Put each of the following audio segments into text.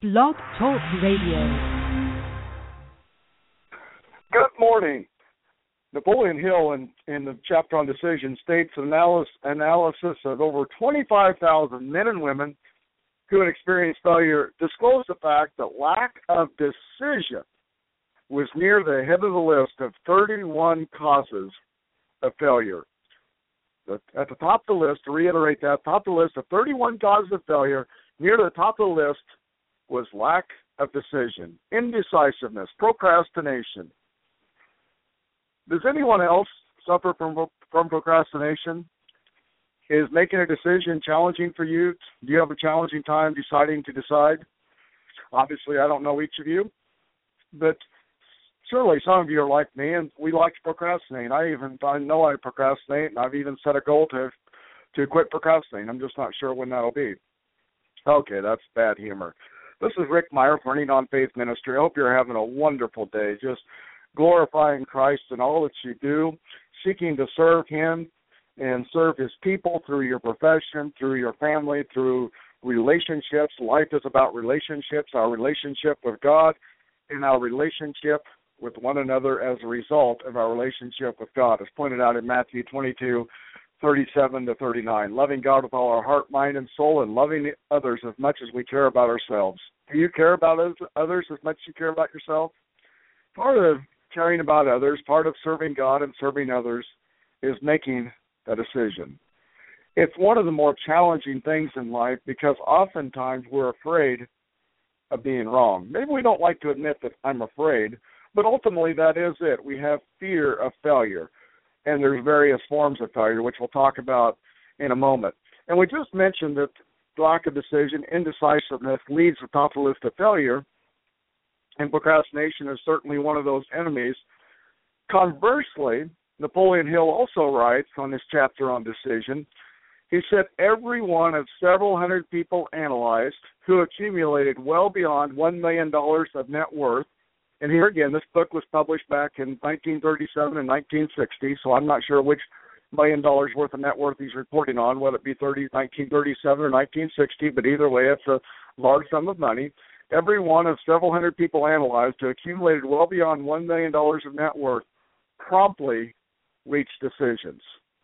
Blog Talk Radio. Good morning. Napoleon Hill in the chapter on decision states an analysis of over 25,000 men and women who had experienced failure disclosed the fact that lack of decision was near the head of the list of 31 causes of failure. At the top of the list, to reiterate that, top of the list of 31 causes of failure, near the top of the list was lack of decision, indecisiveness, procrastination. Does anyone else suffer from procrastination? Is making a decision challenging for you? Do you have a challenging time deciding to decide? Obviously, I don't know each of you, but surely some of you are like me, and we like to procrastinate. I know I procrastinate, and I've even set a goal to quit procrastinating. I'm just not sure when that'll be. Okay, that's bad humor. This is Rick Meyer, Learning on Faith Ministry. I hope you're having a wonderful day, just glorifying Christ in all that you do, seeking to serve Him and serve His people through your profession, through your family, through relationships. Life is about relationships, our relationship with God, and our relationship with one another as a result of our relationship with God, as pointed out in Matthew 22:37-39. Loving God with all our heart, mind, and soul, and loving others as much as we care about ourselves. Do you care about others as much as you care about yourself? Part of caring about others, part of serving God and serving others, is making a decision. It's one of the more challenging things in life because oftentimes we're afraid of being wrong. Maybe we don't like to admit that I'm afraid, but ultimately that is it. We have fear of failure, and there's various forms of failure, which we'll talk about in a moment. And we just mentioned that lack of decision, indecisiveness leads to the top of the list of failure, and procrastination is certainly one of those enemies. Conversely, Napoleon Hill also writes on this chapter on decision, he said every one of several hundred people analyzed who accumulated well beyond $1 million of net worth, and here again, this book was published back in 1937 and 1960, so I'm not sure which $1 million worth of net worth he's reporting on, whether it be 1937 or 1960, but either way, it's a large sum of money. Every one of several hundred people analyzed who accumulated well beyond $1 million of net worth promptly reached decisions.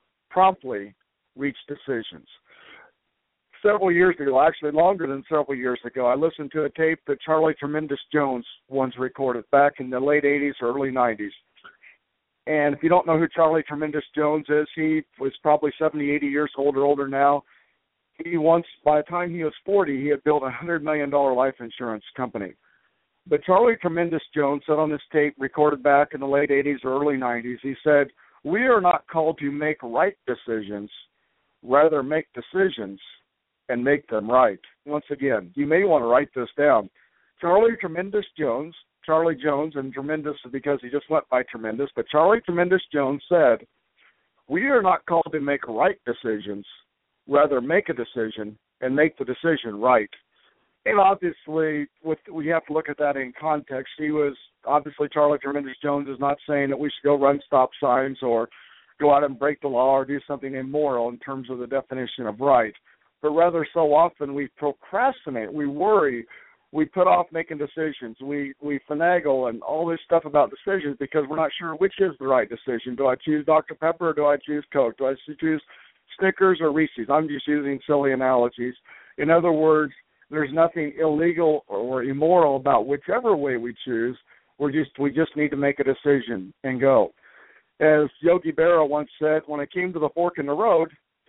Several years ago, actually longer than several years ago, I listened to a tape that Charlie Tremendous Jones once recorded back in the late 80s, early 90s. And if you don't know who Charlie Tremendous Jones is, he was probably 70, 80 years old or older now. By the time he was 40, he had built a $100 million life insurance company. But Charlie Tremendous Jones said on this tape, recorded back in the late 80s or early 90s, he said, "We are not called to make right decisions, rather make decisions and make them right." Once again, you may want to write this down. Charlie Jones, and Tremendous because he just went by Tremendous, but Charlie Tremendous Jones said, "We are not called to make right decisions, rather make a decision and make the decision right." And obviously, we have to look at that in context. Charlie Tremendous Jones is not saying that we should go run stop signs or go out and break the law or do something immoral in terms of the definition of right. But rather, so often we procrastinate, we worry, we put off making decisions, we finagle and all this stuff about decisions because we're not sure which is the right decision. Do I choose Dr. Pepper or do I choose Coke? Do I choose Snickers or Reese's? I'm just using silly analogies. In other words, there's nothing illegal or immoral about whichever way we choose. We just need to make a decision and go. As Yogi Berra once said, when you come to the fork in the road,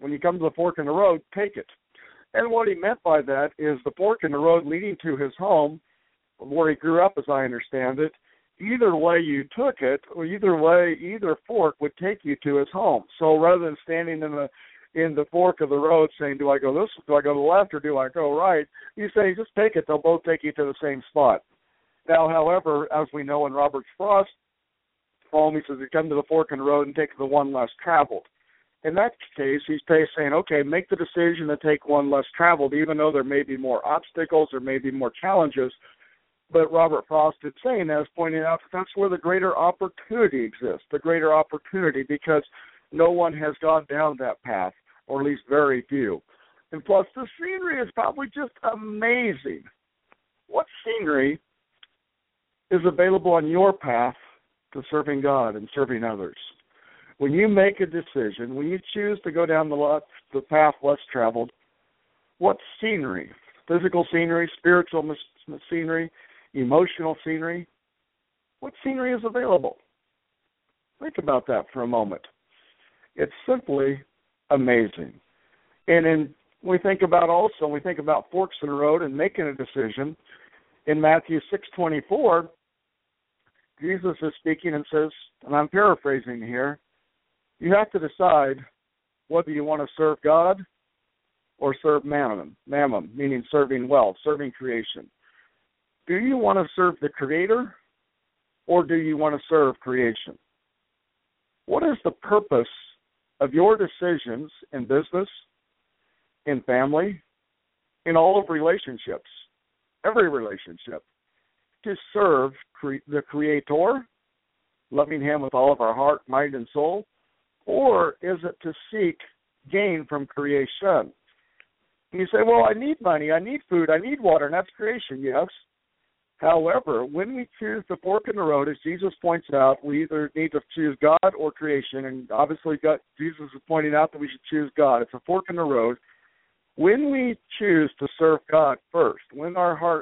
take it. And what he meant by that is the fork in the road leading to his home, where he grew up as I understand it, either way you took it, or either fork would take you to his home. So rather than standing in the fork of the road saying, do I go this, do I go to the left, or do I go right, you say, just take it, they'll both take you to the same spot. Now, however, as we know in Robert Frost poem, he says, you come to the fork in the road and take the one less traveled. In that case, he's saying, okay, make the decision to take one less traveled, even though there may be more obstacles, there may be more challenges. But Robert Frost is saying that, is pointing out that that's where the greater opportunity exists, because no one has gone down that path, or at least very few. And plus, the scenery is probably just amazing. What's scenery is available on your path to serving God and serving others. When you make a decision, when you choose to go down the path less traveled, what scenery, physical scenery, spiritual scenery, emotional scenery, what scenery is available? Think about that for a moment. It's simply amazing. And we think about forks in the road and making a decision. In Matthew 6:24, Jesus is speaking and says, and I'm paraphrasing here, you have to decide whether you want to serve God or serve mammon, meaning serving wealth, serving creation. Do you want to serve the Creator or do you want to serve creation? What is the purpose of your decisions in business, in family, in all of relationships, every relationship? To serve the Creator, loving Him with all of our heart, mind, and soul, or is it to seek gain from creation? And you say, well, I need money, I need food, I need water, and that's creation, yes. However, when we choose the fork in the road, as Jesus points out, we either need to choose God or creation, and obviously Jesus is pointing out that we should choose God. It's a fork in the road. When we choose to serve God first, when our heart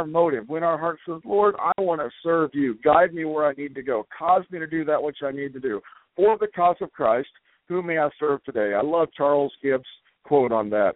says, Lord, I want to serve you, guide me where I need to go, cause me to do that which I need to do, for the cause of Christ, who may I serve today? I love Charles Gibbs' quote on that.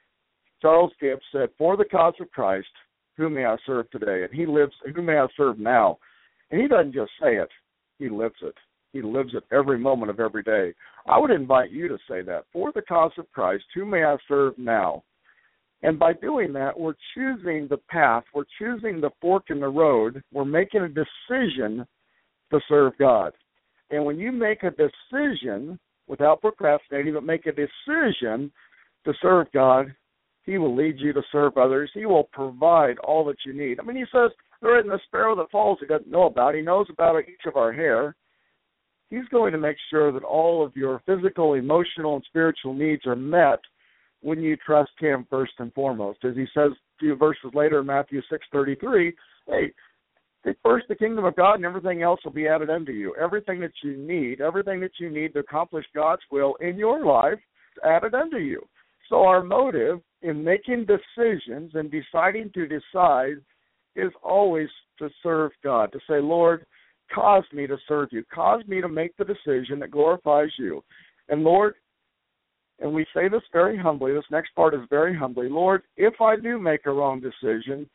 Charles Gibbs said, for the cause of Christ, who may I serve today? And he lives, who may I serve now? And he doesn't just say it, he lives it. He lives it every moment of every day. I would invite you to say that. For the cause of Christ, who may I serve now? And by doing that, we're choosing the path. We're choosing the fork in the road. We're making a decision to serve God. And when you make a decision, without procrastinating, but make a decision to serve God, He will lead you to serve others. He will provide all that you need. I mean, He says, there isn't a sparrow that falls He doesn't know about. He knows about each of our hair. He's going to make sure that all of your physical, emotional, and spiritual needs are met when you trust Him first and foremost. As He says a few verses later in Matthew 6:33, hey, seek first the kingdom of God and everything else will be added unto you. Everything that you need to accomplish God's will in your life is added unto you. So our motive in making decisions and deciding to decide is always to serve God, to say, Lord, cause me to serve you. Cause me to make the decision that glorifies you. And Lord, and we say this very humbly, this next part is very humbly, Lord, if I do make a wrong decision,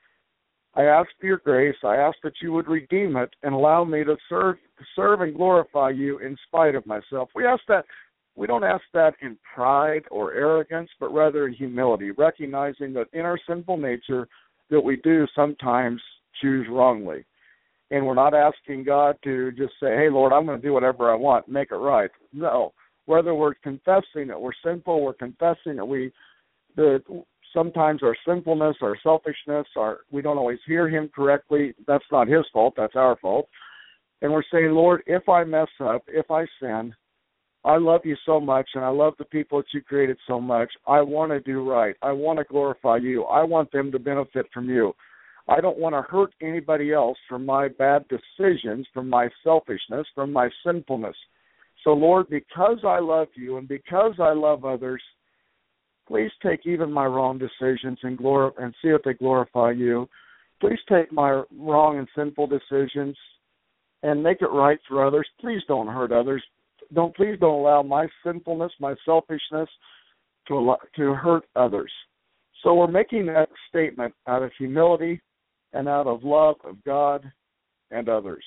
I ask for your grace, I ask that you would redeem it and allow me to serve and glorify you in spite of myself. We don't ask that in pride or arrogance, but rather in humility, recognizing that in our sinful nature that we do sometimes choose wrongly. And we're not asking God to just say, hey, Lord, I'm going to do whatever I want, make it right. No. Whether we're confessing that we're sinful, we're confessing that sometimes our sinfulness, our selfishness, we don't always hear Him correctly. That's not His fault. That's our fault. And we're saying, Lord, if I mess up, if I sin, I love you so much, and I love the people that you created so much. I want to do right. I want to glorify you. I want them to benefit from you. I don't want to hurt anybody else from my bad decisions, from my selfishness, from my sinfulness. So, Lord, because I love you and because I love others, please take even my wrong decisions and see if they glorify you. Please take my wrong and sinful decisions and make it right for others. Please don't hurt others. Please don't allow my sinfulness, my selfishness to hurt others. So we're making that statement out of humility and out of love of God and others.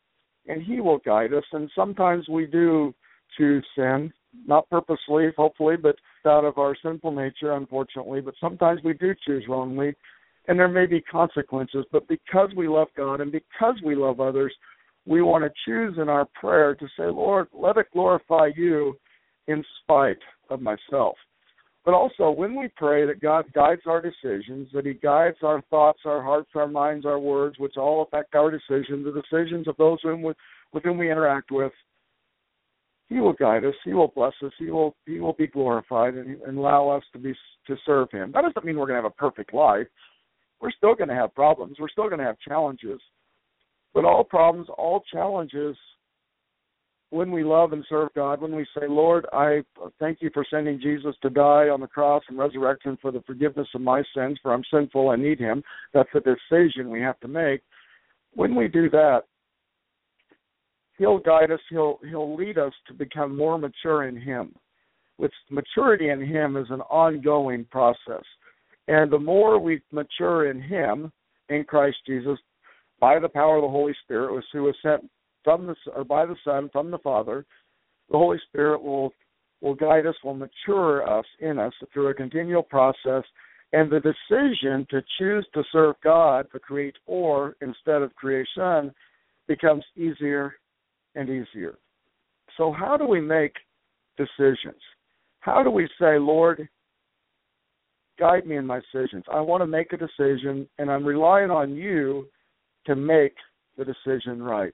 And He will guide us. And sometimes we do choose sin, not purposely, hopefully, but out of our sinful nature, unfortunately. But sometimes we do choose wrongly, and there may be consequences. But because we love God and because we love others, we want to choose in our prayer to say, Lord, let it glorify you in spite of myself. But also, when we pray that God guides our decisions, that He guides our thoughts, our hearts, our minds, our words, which all affect our decisions, the decisions of those with whom we interact with, He will guide us. He will bless us. He will be glorified and allow us to serve Him. That doesn't mean we're going to have a perfect life. we're still going to have problems. We're still going to have challenges. But all problems, all challenges, when we love and serve God, when we say, Lord, I thank you for sending Jesus to die on the cross and resurrection for the forgiveness of my sins, for I'm sinful, I need him. That's a decision we have to make. When we do that, he'll guide us, he'll lead us to become more mature in him. Which maturity in him is an ongoing process. And the more we mature in him, in Christ Jesus, by the power of the Holy Spirit, who was sent by the Son from the Father, the Holy Spirit will guide us, will mature us in us through a continual process. And the decision to choose to serve God, the Creator, instead of creation, becomes easier and easier. So how do we make decisions? How do we say, Lord, guide me in my decisions? I want to make a decision, and I'm relying on you to make the decision right.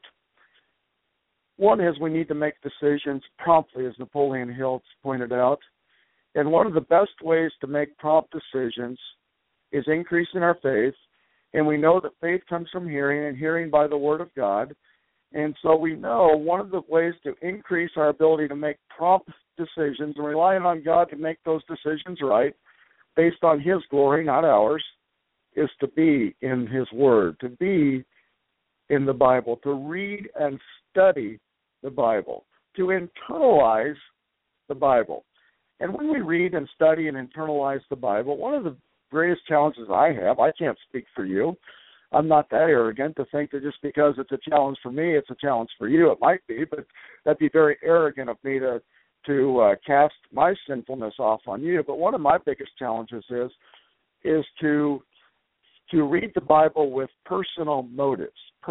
One is we need to make decisions promptly, as Napoleon Hill pointed out. And one of the best ways to make prompt decisions is increasing our faith. And we know that faith comes from hearing, and hearing by the Word of God. And so we know one of the ways to increase our ability to make prompt decisions and relying on God to make those decisions right, based on his glory, not ours, is to be in his Word, to be in the Bible, to read and study the Bible, to internalize the Bible. And when we read and study and internalize the Bible, one of the greatest challenges I have, I can't speak for you, I'm not that arrogant to think that just because it's a challenge for me, it's a challenge for you. It might be, but that'd be very arrogant of me to cast my sinfulness off on you. But one of my biggest challenges is to read the Bible with personal motives.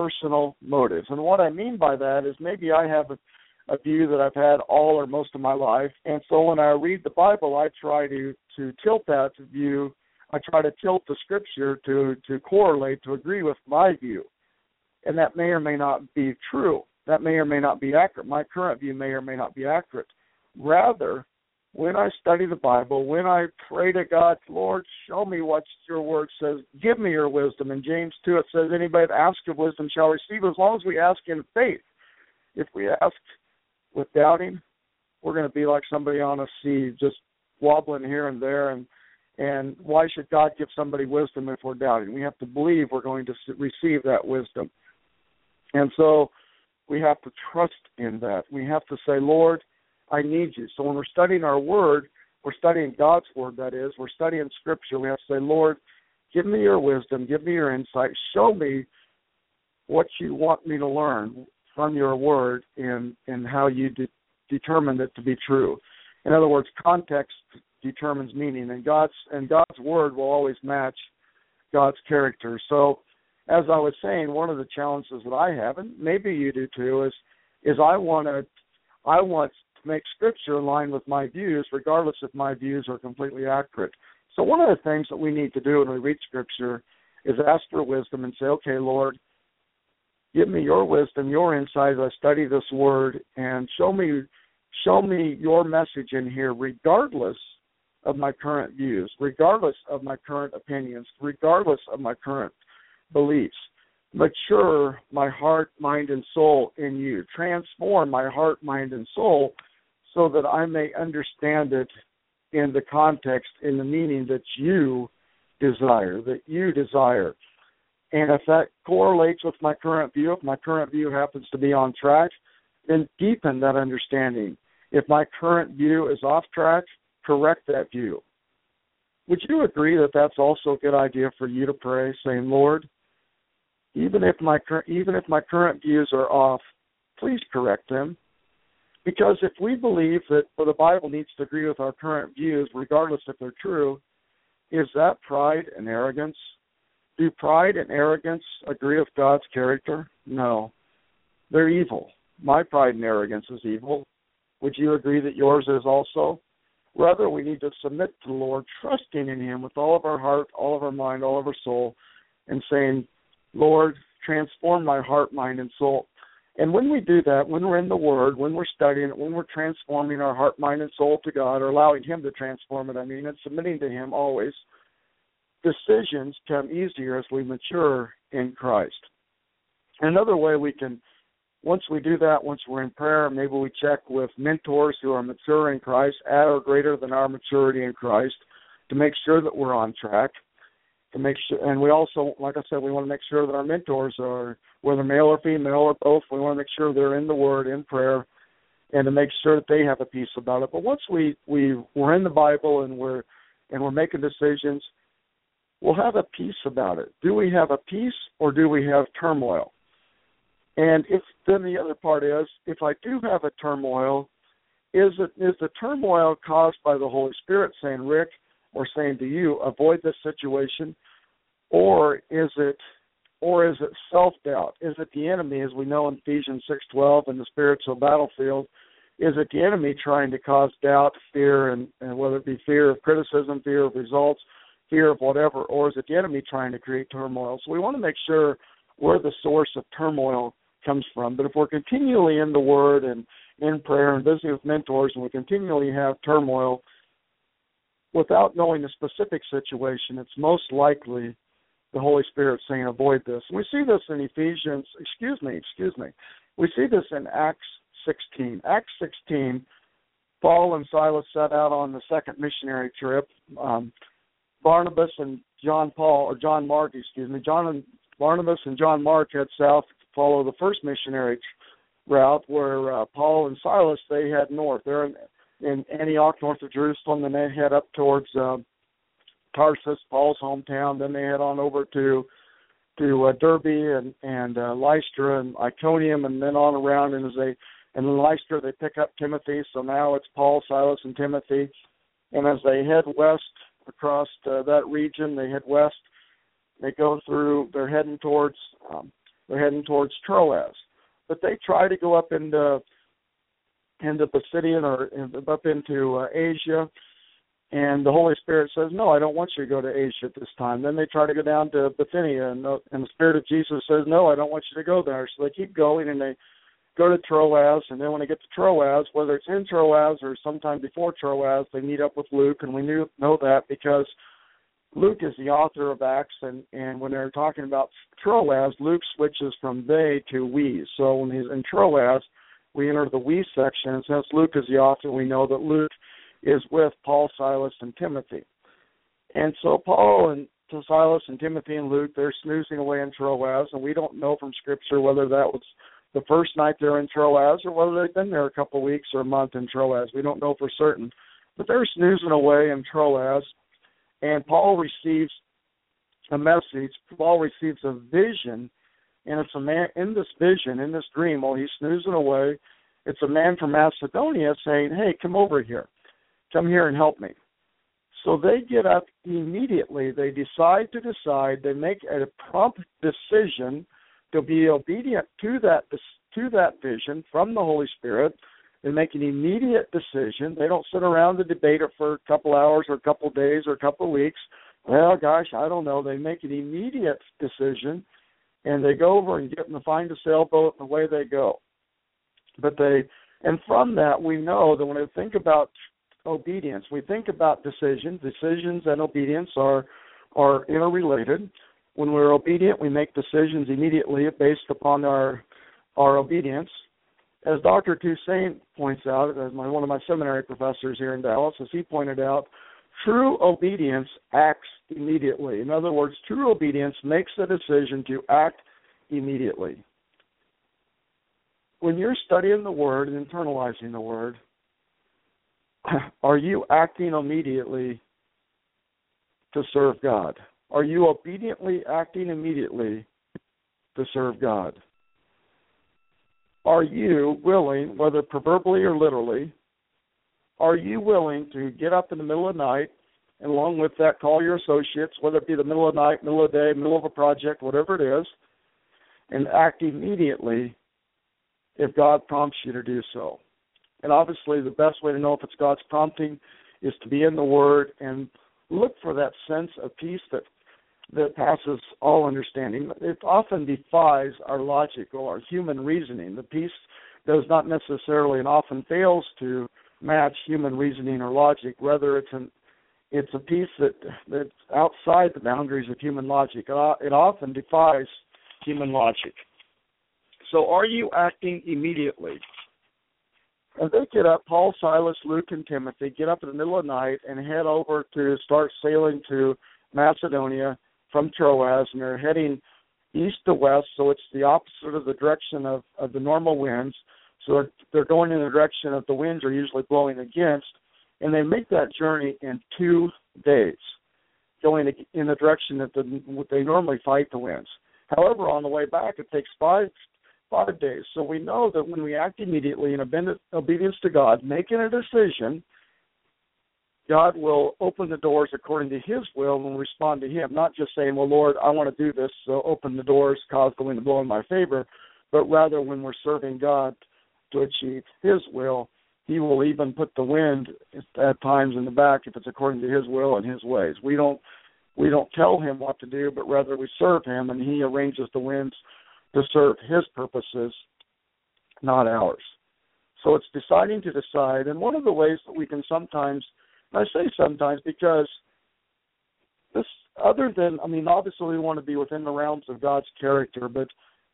And what I mean by that is maybe I have a view that I've had all or most of my life, and so when I read the Bible, I try to tilt that view. I try to tilt the Scripture to correlate, to agree with my view. And that may or may not be true. That may or may not be accurate. My current view may or may not be accurate. Rather, when I study the Bible, when I pray to God, Lord, show me what your word says. Give me your wisdom. In James 2, it says, anybody that asks of wisdom shall receive, as long as we ask in faith. If we ask with doubting, we're going to be like somebody on a sea, just wobbling here and there. And why should God give somebody wisdom if we're doubting? We have to believe we're going to receive that wisdom. And so we have to trust in that. We have to say, Lord, I need you. So when we're studying our word, we're studying God's word, that is. We're studying Scripture. We have to say, Lord, give me your wisdom. Give me your insight. Show me what you want me to learn from your word and how you determined it to be true. In other words, context determines meaning, and God's word will always match God's character. So, as I was saying, one of the challenges that I have, and maybe you do too, is I want to make Scripture in line with my views, regardless if my views are completely accurate. So one of the things that we need to do when we read Scripture is ask for wisdom and say, okay, Lord, give me your wisdom, your insight as I study this word, and show me your message in here, regardless of my current views, regardless of my current opinions, regardless of my current beliefs. Mature my heart, mind, and soul in you. Transform my heart, mind, and soul so that I may understand it in the context, in the meaning that you desire, And if that correlates with my current view, if my current view happens to be on track, then deepen that understanding. If my current view is off track, correct that view. Would you agree that that's also a good idea for you to pray, saying, Lord, even if my current views are off, please correct them? Because if we believe that the Bible needs to agree with our current views, regardless if they're true, is that pride and arrogance? Do pride and arrogance agree with God's character? No. They're evil. My pride and arrogance is evil. Would you agree that yours is also? Rather, we need to submit to the Lord, trusting in Him with all of our heart, all of our mind, all of our soul, and saying, Lord, transform my heart, mind, and soul. And when we do that, when we're in the Word, when we're studying it, when we're transforming our heart, mind, and soul to God, or allowing Him to transform it, and submitting to Him always, decisions come easier as we mature in Christ. Another way we can, once we do that, once we're in prayer, maybe we check with mentors who are mature in Christ, at or greater than our maturity in Christ, to make sure that we're on track. To make sure, and we also, like I said, we want to make sure that our mentors are, whether male or female or both, we want to make sure they're in the Word, in prayer, and to make sure that they have a peace about it. But once we're in the Bible and we're making decisions, we'll have a peace about it. Do we have a peace or do we have turmoil? And then the other part is, if I do have a turmoil, is the turmoil caused by the Holy Spirit saying, Rick, or saying to you, avoid this situation, or is it self-doubt? Is it the enemy, as we know in Ephesians 6:12 in the spiritual battlefield? Is it the enemy trying to cause doubt, fear, and whether it be fear of criticism, fear of results, fear of whatever, or is it the enemy trying to create turmoil? So we want to make sure where the source of turmoil comes from. But if we're continually in the Word and in prayer and visiting with mentors, and we continually have turmoil, without knowing the specific situation, it's most likely the Holy Spirit saying, avoid this. And we see this in We see this in Acts 16. Acts 16, Paul and Silas set out on the second missionary trip. Barnabas and Barnabas and John Mark head south to follow the first missionary route, where Paul and Silas, they head north. They're in Antioch, north of Jerusalem, and they head up towards Tarsus, Paul's hometown. Then they head on over to Derbe and Lystra and Iconium, and then on around. And in Lystra, they pick up Timothy. So now it's Paul, Silas, and Timothy. And as they head west across that region, they head west. They go through. They're heading towards Troas, but they try to go up into Pisidian or up into Asia, and the Holy Spirit says, no, I don't want you to go to Asia at this time. Then they try to go down to Bithynia, and the Spirit of Jesus says, no, I don't want you to go there. So they keep going, and they go to Troas, and then when they get to Troas, whether it's in Troas or sometime before Troas, they meet up with Luke, and we know that because Luke is the author of Acts, and when they're talking about Troas, Luke switches from they to we. So when he's in Troas, we enter the we section, and since Luke is the author, we know that Luke is with Paul, Silas, and Timothy. And so Paul and Silas and Timothy and Luke, they're snoozing away in Troas, and we don't know from Scripture whether that was the first night they're in Troas or whether they've been there a couple of weeks or a month in Troas. We don't know for certain. But they're snoozing away in Troas, and Paul receives a message. Paul receives a vision, and it's a man in this vision, in this dream, while he's snoozing away. It's a man from Macedonia saying, hey, come over here. Come here and help me. So they get up immediately. They decide. They make a prompt decision to be obedient to that vision from the Holy Spirit. They make an immediate decision. They don't sit around and debate it for a couple hours or a couple days or a couple weeks. Well, gosh, I don't know. They make an immediate decision, and they go over and get them to find a sailboat, and away they go. And from that, we know that when we think about obedience, we think about decisions. Decisions and obedience are interrelated. When we're obedient, we make decisions immediately based upon our obedience. As Dr. Toussaint points out, as one of my seminary professors here in Dallas, as he pointed out, true obedience acts immediately. In other words, true obedience makes a decision to act immediately. When you're studying the Word and internalizing the Word, are you acting immediately to serve God? Are you obediently acting immediately to serve God? Are you willing, whether proverbially or literally, are you willing to get up in the middle of the night and along with that call your associates, whether it be the middle of the night, middle of the day, middle of a project, whatever it is, and act immediately if God prompts you to do so? And obviously the best way to know if it's God's prompting is to be in the Word and look for that sense of peace that passes all understanding. It often defies our logic or our human reasoning. The peace does not necessarily and often fails to match human reasoning or logic. Rather, it's a peace that's outside the boundaries of human logic. It often defies human logic. So are you acting immediately? And they get up, Paul, Silas, Luke, and Timothy, get up in the middle of the night and head over to start sailing to Macedonia from Troas, and they're heading east to west, so it's the opposite of the direction of the normal winds. So they're going in the direction of the winds are usually blowing against, and they make that journey in 2 days, going in the direction that they normally fight the winds. However, on the way back, it takes 5 days. So we know that when we act immediately in obedience to God, making a decision, God will open the doors according to His will and respond to Him, not just saying, well, Lord, I want to do this, so open the doors, cause the wind to blow in my favor, but rather when we're serving God to achieve His will, He will even put the wind at times in the back if it's according to His will and His ways. We don't tell Him what to do, but rather we serve Him, and He arranges the winds to serve His purposes, not ours. So it's deciding to decide, and one of the ways that we can sometimes, and I say sometimes because this, other than, obviously we want to be within the realms of God's character, but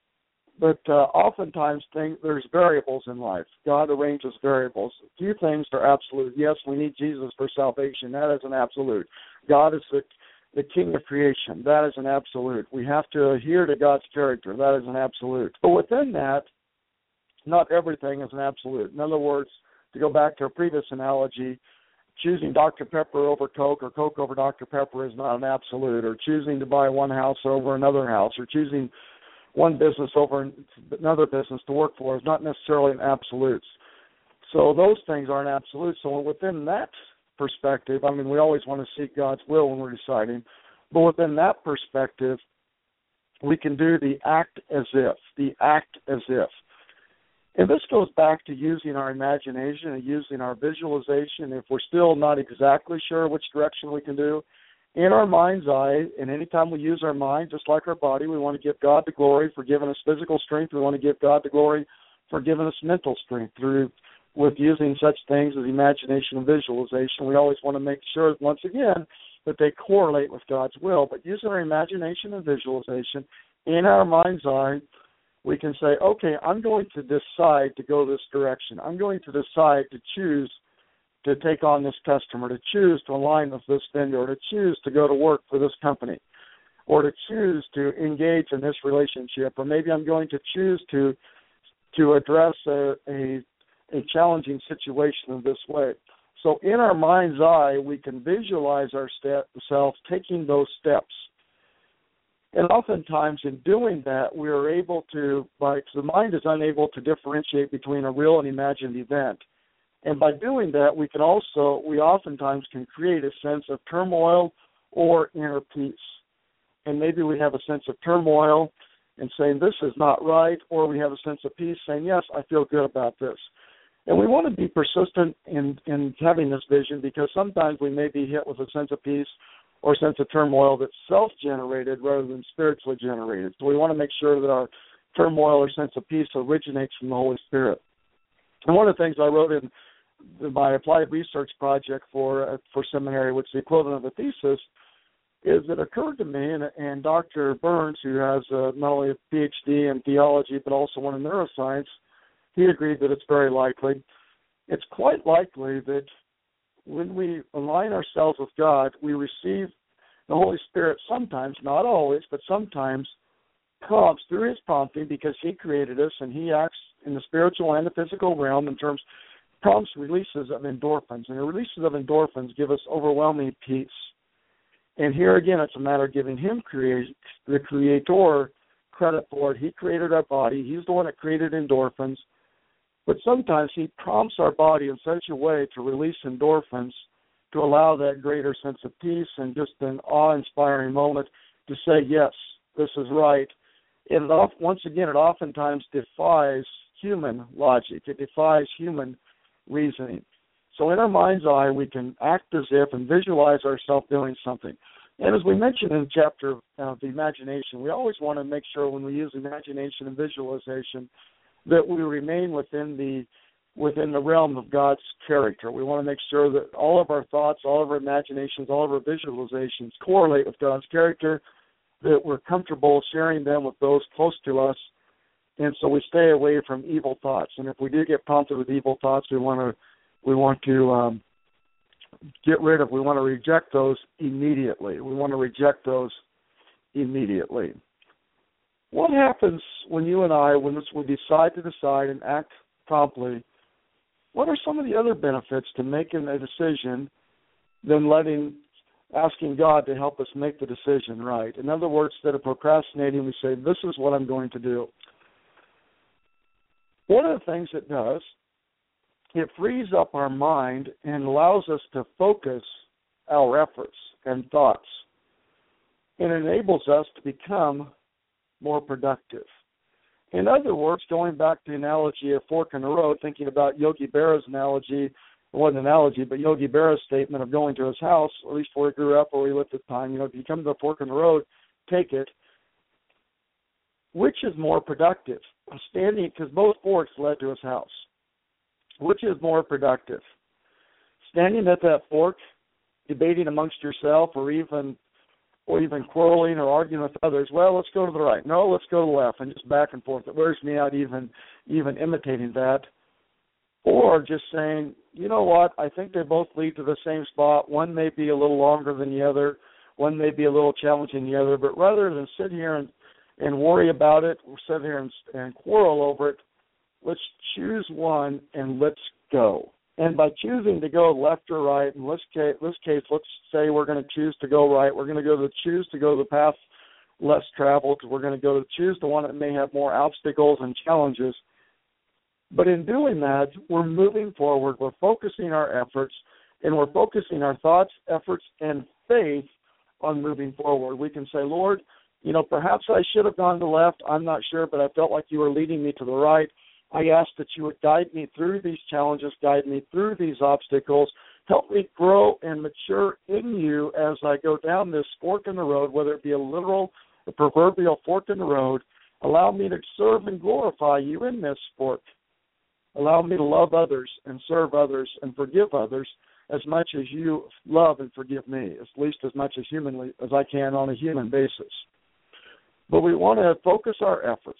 oftentimes there's variables in life. God arranges variables. A few things are absolute. Yes, we need Jesus for salvation. That is an absolute. God is the King of creation. That is an absolute. We have to adhere to God's character. That is an absolute. But within that, not everything is an absolute. In other words, to go back to our previous analogy, choosing Dr. Pepper over Coke or Coke over Dr. Pepper is not an absolute, or choosing to buy one house over another house, or choosing one business over another business to work for is not necessarily an absolute. So those things aren't absolute. So within that perspective, we always want to seek God's will when we're deciding, but within that perspective, we can do the act as if. And this goes back to using our imagination and using our visualization. If we're still not exactly sure which direction we can do, in our mind's eye, and anytime we use our mind, just like our body, we want to give God the glory for giving us physical strength. We want to give God the glory for giving us mental strength with using such things as imagination and visualization. We always want to make sure, once again, that they correlate with God's will. But using our imagination and visualization, in our mind's eye, we can say, okay, I'm going to decide to go this direction. I'm going to decide to choose to take on this customer, to choose to align with this vendor, or to choose to go to work for this company, or to choose to engage in this relationship, or maybe I'm going to choose to address a challenging situation in this way. So in our mind's eye, we can visualize ourselves taking those steps. And oftentimes in doing that, we are able to, the mind is unable to differentiate between a real and imagined event. And by doing that, we oftentimes can create a sense of turmoil or inner peace. And maybe we have a sense of turmoil and saying this is not right, or we have a sense of peace saying, yes, I feel good about this. And we want to be persistent in having this vision, because sometimes we may be hit with a sense of peace or sense of turmoil that's self-generated rather than spiritually generated. So we want to make sure that our turmoil or sense of peace originates from the Holy Spirit. And one of the things I wrote in my applied research project for seminary, which is the equivalent of a thesis, is it occurred to me, and Dr. Burns, who has not only a PhD in theology but also one in neuroscience, he agreed that it's very likely. It's quite likely that when we align ourselves with God, we receive the Holy Spirit sometimes, not always, but sometimes prompts through His prompting, because He created us and He acts in the spiritual and the physical realm in terms prompts releases of endorphins. And the releases of endorphins give us overwhelming peace. And here again, it's a matter of giving Him, the Creator, credit for it. He created our body. He's the one that created endorphins. But sometimes He prompts our body in such a way to release endorphins to allow that greater sense of peace and just an awe-inspiring moment to say, yes, this is right. And once again, it oftentimes defies human logic. It defies human reasoning. So in our mind's eye, we can act as if and visualize ourselves doing something. And as we mentioned in the chapter of the imagination, we always want to make sure when we use imagination and visualization that we remain within the within the realm of God's character. We want to make sure that all of our thoughts, all of our imaginations, all of our visualizations correlate with God's character, that we're comfortable sharing them with those close to us, and so we stay away from evil thoughts. And if we do get prompted with evil thoughts, we want to get rid of. We want to reject those immediately. What happens when you and I, when we decide to decide and act promptly? What are some of the other benefits to making a decision than asking God to help us make the decision right? In other words, instead of procrastinating, we say, this is what I'm going to do. One of the things it does, it frees up our mind and allows us to focus our efforts and thoughts. It enables us to become more productive. In other words, going back to the analogy of fork in the road, thinking about Yogi Berra's analogy, it wasn't an analogy, but Yogi Berra's statement of going to his house, at least where he grew up, where he lived at the time, if you come to the fork in the road, take it. Which is more productive? Standing, because both forks led to his house. Which is more productive? Standing at that fork, debating amongst yourself, or even quarreling or arguing with others. Well, let's go to the right. No, let's go to the left, and just back and forth. It wears me out even imitating that. Or just saying, you know what, I think they both lead to the same spot. One may be a little longer than the other. One may be a little challenging than the other. But rather than sit here and worry about it, or sit here and quarrel over it, let's choose one and let's go. And by choosing to go left or right, in this case, let's say we're going to choose to go right. We're going to choose to go the path less traveled. We're going to choose the one that may have more obstacles and challenges. But in doing that, we're moving forward. We're focusing our efforts, and we're focusing our thoughts, efforts, and faith on moving forward. We can say, Lord, perhaps I should have gone to the left. I'm not sure, but I felt like you were leading me to the right. I ask that you would guide me through these challenges, guide me through these obstacles, help me grow and mature in you as I go down this fork in the road, whether it be a proverbial fork in the road. Allow me to serve and glorify you in this fork. Allow me to love others and serve others and forgive others as much as you love and forgive me, at least as much as humanly as I can on a human basis. But we want to focus our efforts.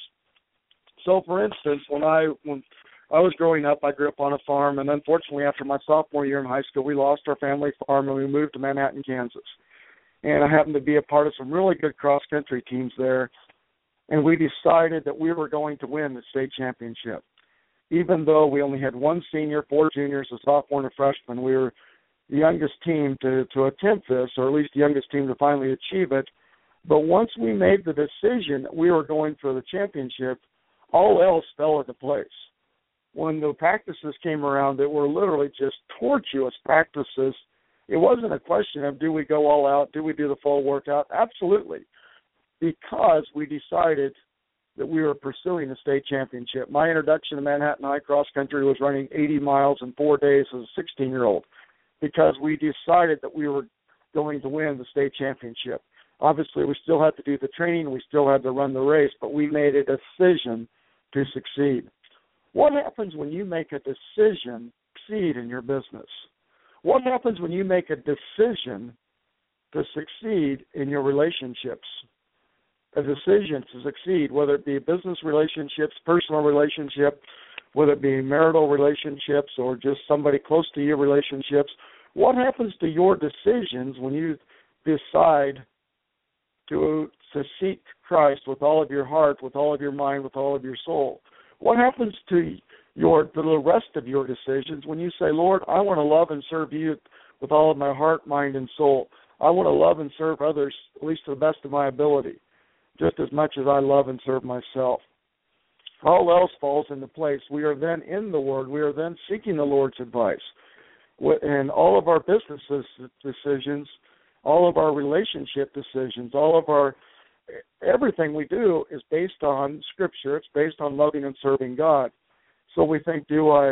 So, for instance, when I was growing up, I grew up on a farm, and unfortunately, after my sophomore year in high school, we lost our family farm, and we moved to Manhattan, Kansas. And I happened to be a part of some really good cross-country teams there, and we decided that we were going to win the state championship. Even though we only had one senior, 4 juniors, a sophomore, and a freshman, we were the youngest team to attempt this, or at least the youngest team to finally achieve it. But once we made the decision that we were going for the championship, all else fell into place. When the practices came around, they were literally just tortuous practices. It wasn't a question of do we go all out, do we do the full workout? Absolutely, because we decided that we were pursuing the state championship. My introduction to Manhattan High cross country was running 80 miles in 4 days as a 16-year-old because we decided that we were going to win the state championship. Obviously, we still had to do the training, we still had to run the race, but we made a decision to succeed. What happens when you make a decision to succeed in your business? What happens when you make a decision to succeed in your relationships? A decision to succeed, whether it be business relationships, personal relationship, whether it be marital relationships or just somebody close to you relationships. What happens to your decisions when you decide to seek Christ with all of your heart, with all of your mind, with all of your soul? What happens to the rest of your decisions when you say, Lord, I want to love and serve you with all of my heart, mind, and soul. I want to love and serve others, at least to the best of my ability, just as much as I love and serve myself. All else falls into place. We are then in the Word. We are then seeking the Lord's advice. And all of our business decisions, all of our relationship decisions, everything we do is based on Scripture. It's based on loving and serving God. So we think,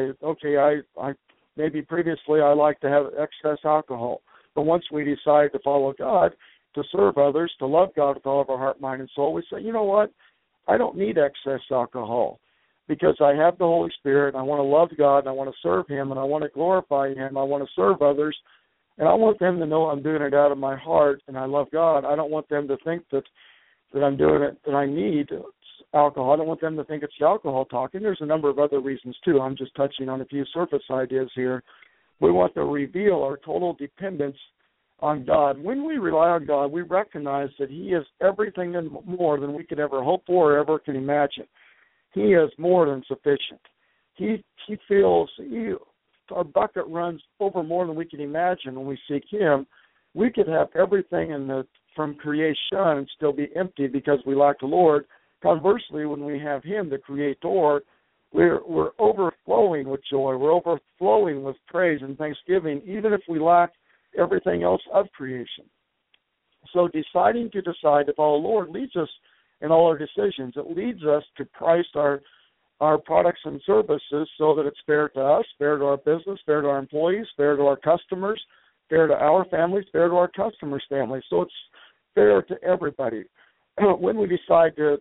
maybe previously I like to have excess alcohol. But once we decide to follow God, to serve others, to love God with all of our heart, mind, and soul, we say, you know what? I don't need excess alcohol. because I have the Holy Spirit, and I want to love God, and I want to serve Him, and I want to glorify Him. I want to serve others, and I want them to know I'm doing it out of my heart, and I love God. I don't want them to think that I'm doing it, that I need alcohol. I don't want them to think it's the alcohol talking. There's a number of other reasons, too. I'm just touching on a few surface ideas here. We want to reveal our total dependence on God. When we rely on God, we recognize that He is everything and more than we could ever hope for or ever can imagine. He is more than sufficient. Our bucket runs over more than we can imagine when we seek Him. We could have everything from creation and still be empty because we lack the Lord. Conversely, when we have Him, the Creator, we're overflowing with joy. We're overflowing with praise and thanksgiving, even if we lack everything else of creation. So deciding to follow the Lord leads us in all our decisions. It leads us to price our products and services so that it's fair to us, fair to our business, fair to our employees, fair to our customers, fair to our families, fair to our customers' families. So it's fair to everybody. When we decide to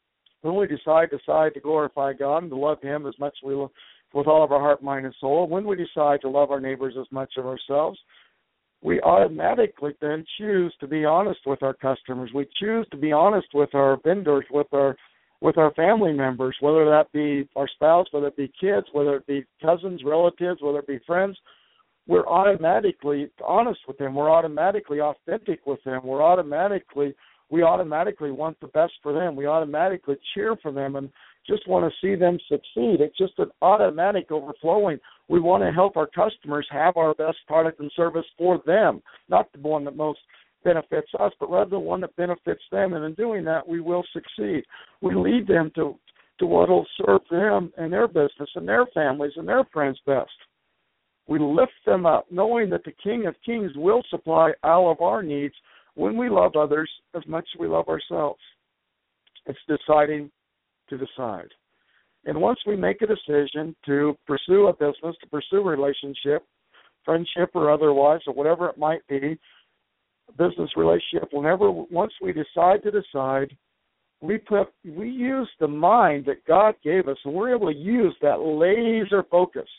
glorify God and to love Him as much as we love, with all of our heart, mind, and soul, when we decide to love our neighbors as much as ourselves, we automatically then choose to be honest with our customers. We choose to be honest with our vendors, with our family members, whether that be our spouse, whether it be kids, whether it be cousins, relatives, whether it be friends. We're automatically honest with them. We're automatically authentic with them. We automatically want the best for them. We automatically cheer for them and just want to see them succeed. It's just an automatic overflowing. We want to help our customers have our best product and service for them, not the one that most benefits us, but rather the one that benefits them. And in doing that, we will succeed. We lead them to what will serve them and their business and their families and their friends best. We lift them up, knowing that the King of Kings will supply all of our needs when we love others as much as we love ourselves. It's deciding to decide. And once we make a decision to pursue a business, to pursue a relationship, friendship or otherwise, or whatever it might be, business relationship, once we decide to decide, we use the mind that God gave us, and we're able to use that laser focus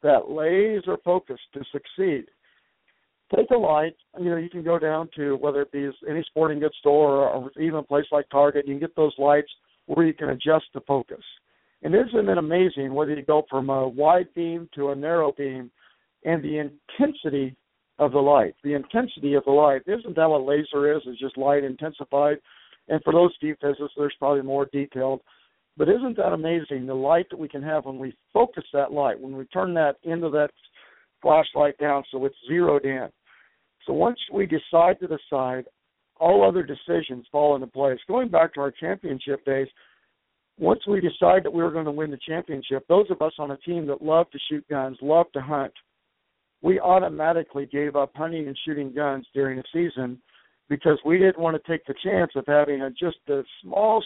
to succeed. Take a light, you can go down to, whether it be any sporting goods store or even a place like Target, you can get those lights where you can adjust the focus. And isn't it amazing whether you go from a wide beam to a narrow beam and the intensity of the light? The intensity of the light. Isn't that what laser is? It's just light intensified. And for those deep physicists, there's probably more detailed. But isn't that amazing, the light that we can have when we focus that light, when we turn that into that flashlight down so it's zeroed in. So once we decide to decide, all other decisions fall into place. Going back to our championship days, once we decide that we were going to win the championship, those of us on a team that love to shoot guns, love to hunt, we automatically gave up hunting and shooting guns during the season because we didn't want to take the chance of having just a small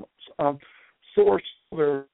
source or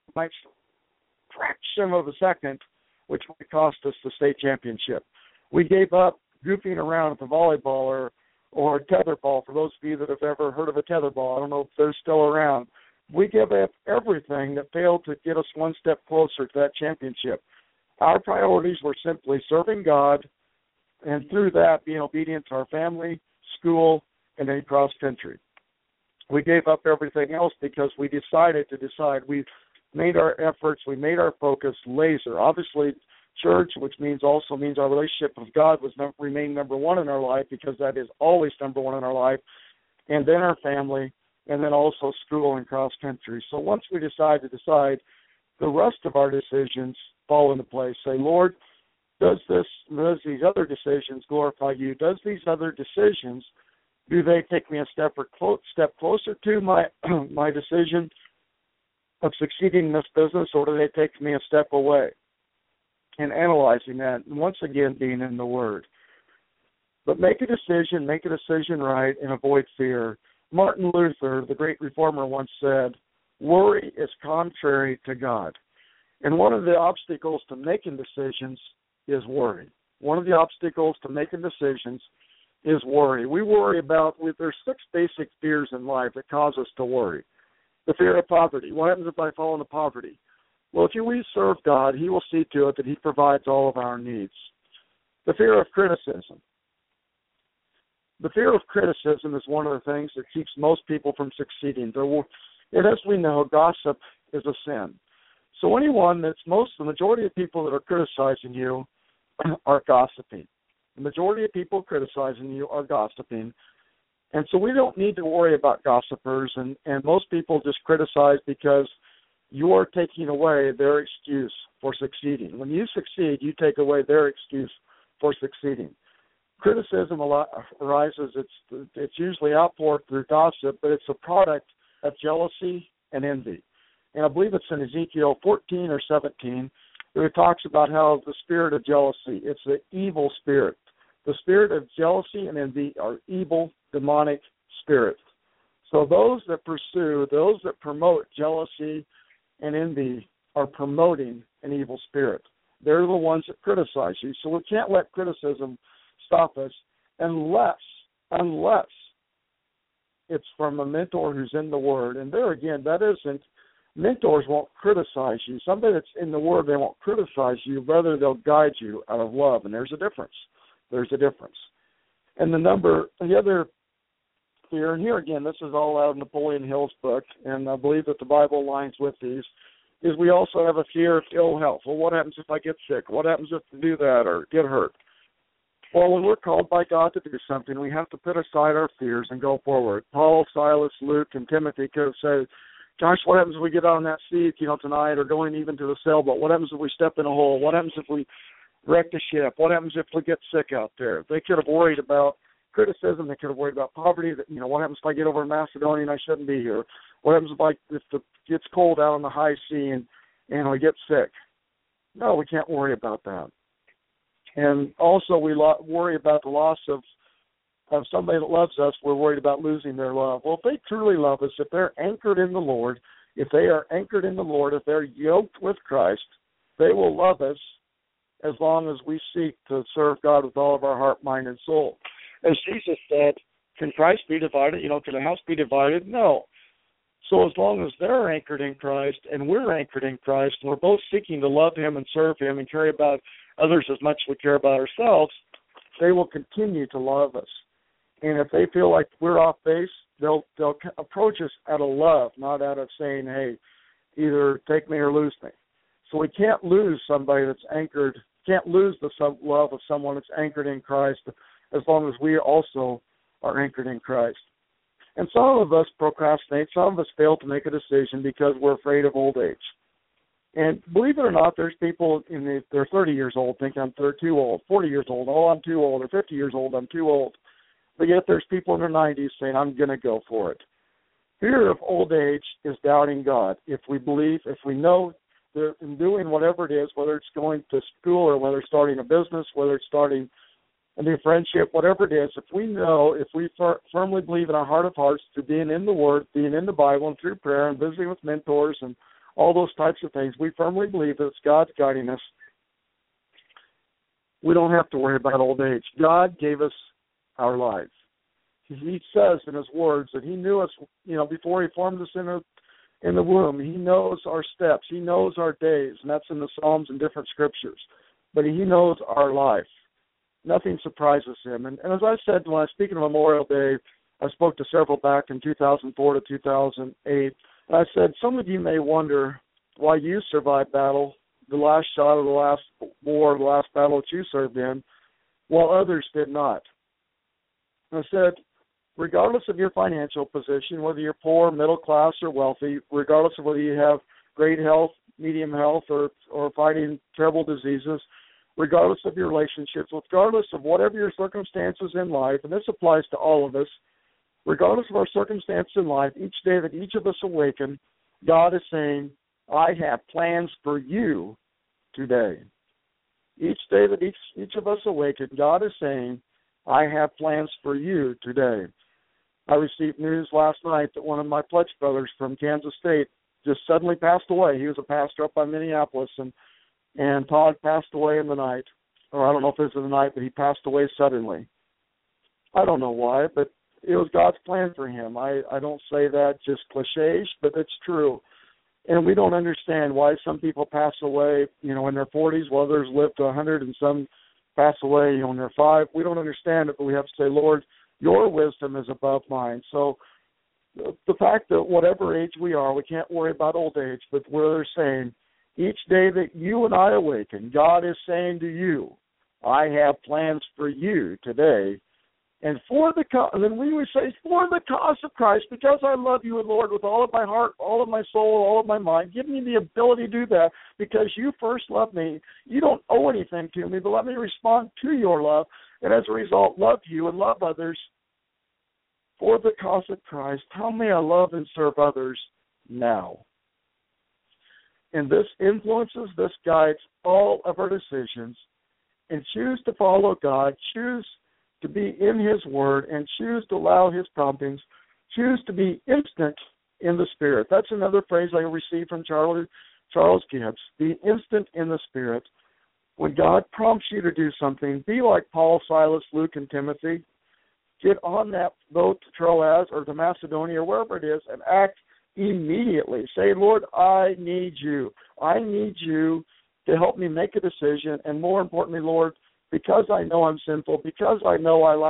fraction of a second, which would cost us the state championship. We gave up goofing around with the volleyball or tetherball. For those of you that have ever heard of a tetherball, I don't know if they're still around. We gave up everything that failed to get us one step closer to that championship. Our priorities were simply serving God, and through that, being obedient to our family, school, and then cross country. We gave up everything else because we decided to decide. We made our efforts, we made our focus laser. Obviously, church, which also means our relationship with God, remained number one in our life, because that is always number one in our life, and then our family, and then also school and cross country. So once we decide, the rest of our decisions fall into place. Say, Lord, does these other decisions glorify you? Does these other decisions, do they take me a step closer to my my decision of succeeding in this business, or do they take me a step away? And analyzing that, and once again being in the Word. But make a decision right, and avoid fear. Martin Luther, the great reformer, once said, worry is contrary to God. And one of the obstacles to making decisions is worry. One of the obstacles to making decisions is worry. We worry there's 6 basic fears in life that cause us to worry. The fear of poverty. What happens if I fall into poverty? Well, if we serve God, He will see to it that He provides all of our needs. The fear of criticism. The fear of criticism is one of the things that keeps most people from succeeding. And as we know, gossip is a sin. So the majority of people that are criticizing you are gossiping. The majority of people criticizing you are gossiping. And so we don't need to worry about gossipers, and most people just criticize because you are taking away their excuse for succeeding. When you succeed, you take away their excuse for succeeding. Criticism arises, it's usually outpoured through gossip, but it's a product of jealousy and envy. And I believe it's in Ezekiel 14 or 17, where it talks about how the spirit of jealousy, it's an evil spirit. The spirit of jealousy and envy are evil, demonic spirits. So those that promote jealousy and envy are promoting an evil spirit. They're the ones that criticize you. So we can't let criticism stop us unless it's from a mentor who's in the Word. And there again, mentors won't criticize you. Somebody that's in the Word, they won't criticize you. Rather, they'll guide you out of love. And there's a difference. And the other fear, and here again, this is all out of Napoleon Hill's book, and I believe that the Bible aligns with these, is we also have a fear of ill health. Well, what happens if I get sick? What happens if I do that or get hurt? Well, when we're called by God to do something, we have to put aside our fears and go forward. Paul, Silas, Luke, and Timothy could have said, gosh, what happens if we get on that seat, tonight, or going even to the sailboat? What happens if we step in a hole? What happens if we wreck the ship? What happens if we get sick out there? They could have worried about criticism. They could have worried about poverty. What happens if I get over to Macedonia and I shouldn't be here? What happens if it gets cold out on the high sea and I get sick? No, we can't worry about that. And also we worry about the loss of somebody that loves us. We're worried about losing their love. Well, if they truly love us, if they're anchored in the Lord, if they're yoked with Christ, they will love us as long as we seek to serve God with all of our heart, mind, and soul. As Jesus said, can Christ be divided? Can a house be divided? No. So as long as they're anchored in Christ and we're anchored in Christ, and we're both seeking to love Him and serve Him and care about others as much as we care about ourselves, they will continue to love us. And if they feel like we're off base, they'll approach us out of love, not out of saying, hey, either take me or lose me. So we can't lose somebody that's anchored, can't lose the love of someone that's anchored in Christ as long as we also are anchored in Christ. And some of us procrastinate. Some of us fail to make a decision because we're afraid of old age. And believe it or not, there's people they're 30 years old think they're too old, 40 years old, oh, I'm too old, or 50 years old, I'm too old. But yet there's people in their 90s saying, I'm going to go for it. Fear of old age is doubting God. If we know that in doing whatever it is, whether it's going to school or whether it's starting a business, whether it's starting a new friendship, whatever it is, if we firmly believe in our heart of hearts to being in the Word, being in the Bible and through prayer and visiting with mentors and all those types of things, we firmly believe that it's God's guiding us. We don't have to worry about old age. God gave us our lives. He says in His words that He knew us, before He formed us in the womb. He knows our steps. He knows our days, and that's in the Psalms and different scriptures. But He knows our life. Nothing surprises Him. And as I said when I was speaking of Memorial Day, I spoke to several back in 2004 to 2008. And I said, some of you may wonder why you survived battle, the last shot of the last war, the last battle that you served in, while others did not. And I said, regardless of your financial position, whether you're poor, middle class, or wealthy, regardless of whether you have great health, medium health, or fighting terrible diseases, regardless of your relationships, regardless of whatever your circumstances in life, and this applies to all of us, regardless of our circumstances in life, each day that each of us awaken, God is saying, I have plans for you today. Each day that each of us awaken, God is saying, I have plans for you today. I received news last night that one of my pledge brothers from Kansas State just suddenly passed away. He was a pastor up by Minneapolis, and Todd passed away in the night. Or I don't know if it was in the night, but he passed away suddenly. I don't know why, but it was God's plan for him. I don't say that just cliches, but it's true. And we don't understand why some people pass away, in their 40s, while others live to 100, and some pass away, in their 5. We don't understand it, but we have to say, Lord, your wisdom is above mine. So the fact that whatever age we are, we can't worry about old age, but we're saying each day that you and I awaken, God is saying to you, I have plans for you today. And then we would say, for the cause of Christ, because I love you, Lord, with all of my heart, all of my soul, all of my mind, give me the ability to do that because you first loved me. You don't owe anything to me, but let me respond to your love, and as a result, love you and love others. For the cause of Christ, how may I love and serve others now? And this influences, this guides all of our decisions. And choose to follow God, choose to be in His Word, and choose to allow His promptings, choose to be instant in the Spirit. That's another phrase I received from Charles Gibbs, be instant in the Spirit. When God prompts you to do something, be like Paul, Silas, Luke, and Timothy. Get on that boat to Troas or to Macedonia or wherever it is and act immediately. Say, Lord, I need you. I need you to help me make a decision. And more importantly, Lord, because I know I'm sinful, because I know I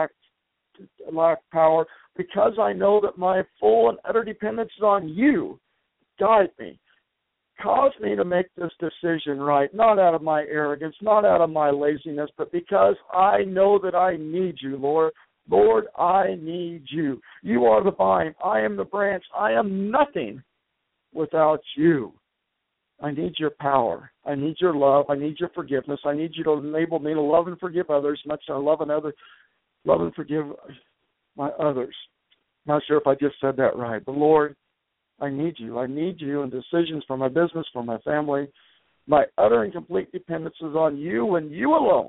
lack power, because I know that my full and utter dependence is on you, guide me. Cause me to make this decision right, not out of my arrogance, not out of my laziness, but because I know that I need you, Lord. Lord, I need you. You are the vine. I am the branch. I am nothing without you. I need your power. I need your love. I need your forgiveness. I need you to enable me to love and forgive others, much as I love and forgive my others. Not sure if I just said that right, but Lord, I need you. I need you in decisions for my business, for my family. My utter and complete dependence is on you and you alone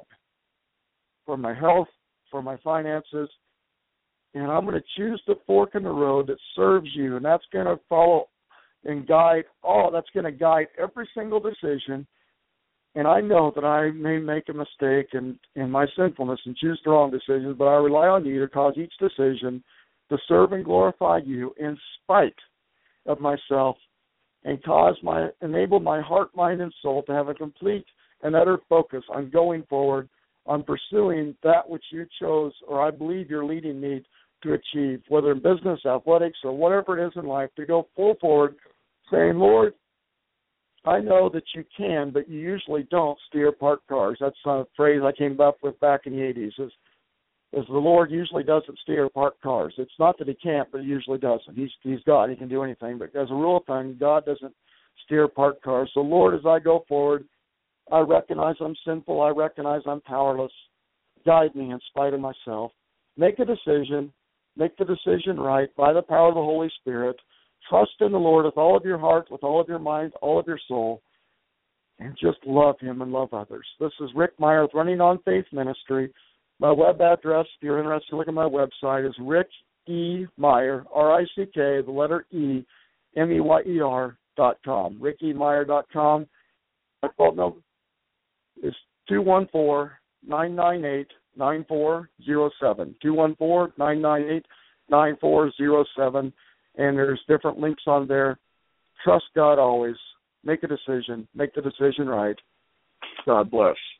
for my health, for my finances, and I'm going to choose the fork in the road that serves you, and that's going to follow and guide that's going to guide every single decision. And I know that I may make a mistake in my sinfulness and choose the wrong decisions, but I rely on you to cause each decision to serve and glorify you in spite of myself, and enable my heart, mind, and soul to have a complete and utter focus on going forward, on pursuing that which you chose or I believe you're leading me to achieve, whether in business, athletics, or whatever it is in life, to go full forward, saying, Lord, I know that you can, but you usually don't steer parked cars. That's a phrase I came up with back in the 80s, is the Lord usually doesn't steer parked cars. It's not that he can't, but he usually doesn't. He's God. He can do anything. But as a rule of thumb, God doesn't steer parked cars. So, Lord, as I go forward, I recognize I'm sinful. I recognize I'm powerless. Guide me in spite of myself. Make a decision. Make the decision right by the power of the Holy Spirit. Trust in the Lord with all of your heart, with all of your mind, all of your soul, and just love him and love others. This is Rick Meyer with Running on Faith Ministry. My web address, if you're interested to look at my website, is Rick E. Meyer, R-I-C-K, the letter E, M-E-Y-E-R.com, RickEMeyer.com. My phone number is 214-998-9407, 214-998-9407, and there's different links on there. Trust God always. Make a decision. Make the decision right. God bless.